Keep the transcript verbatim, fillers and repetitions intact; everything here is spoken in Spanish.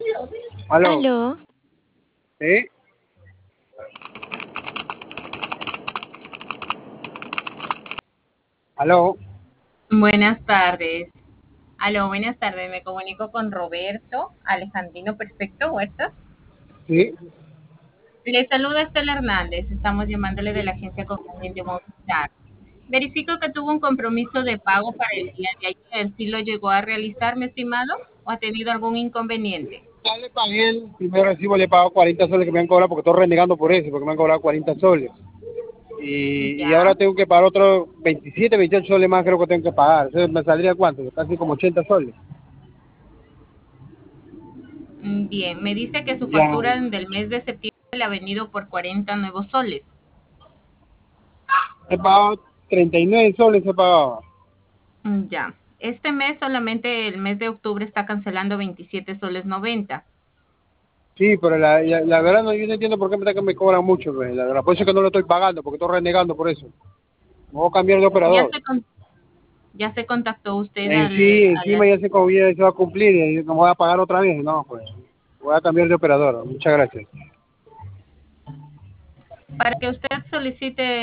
Aló, Aló, ¿sí? Aló, Buenas tardes. Aló, buenas tardes. Me comunico con Roberto Alejandrino Perfecto Huertas. sí. Le saluda Estela Hernández. Estamos llamándole de la agencia Conveniente Movistar. Verifico que tuvo un compromiso de pago para el día de ayer. ¿Sí lo llegó a realizar, mi estimado? ¿O ha tenido algún inconveniente? Ya le pagué el primer recibo, le he pagado cuarenta soles que me han cobrado porque estoy renegando por eso, porque me han cobrado cuarenta soles. Y, y ahora Ya. tengo que pagar otros veintisiete, veintiocho soles más creo que tengo que pagar. Entonces me saldría cuánto, casi como ochenta soles. Mm, Bien, me dice que su Ya, factura del mes de septiembre le ha venido por cuarenta nuevos soles. he pagado treinta y nueve soles, he pagado. Mm, Ya. Este mes solamente el mes de octubre está cancelando veintisiete soles noventa. Sí, pero la, la, la verdad no, yo no entiendo por qué me, que me cobran mucho, pues, la verdad. Por eso es que no lo estoy pagando, porque estoy renegando por eso. Me voy a cambiar de Ya operador. se, con- ya se contactó usted En al, sí, a la... encima ya se, co- ya se va a cumplir y no voy a pagar otra vez. No, pues voy a cambiar de operador. Muchas gracias. para que usted solicite